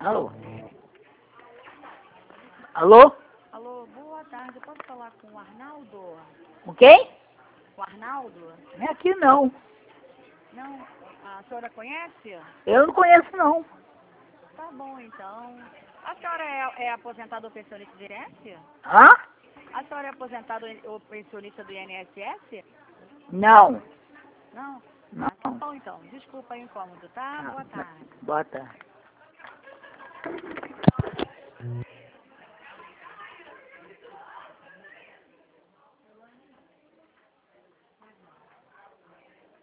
Alô? Alô? Alô, boa tarde. Eu posso falar com o Arnaldo? Com quem? O Arnaldo? Não é aqui não. Não? A senhora conhece? Eu não conheço não. Tá bom, então. A senhora é aposentada ou pensionista do INSS? Hã? A senhora é aposentada ou pensionista do INSS? Não. Não? Não. Ah, tá bom, então. Desculpa o incômodo, tá? Boa tarde. Boa tarde.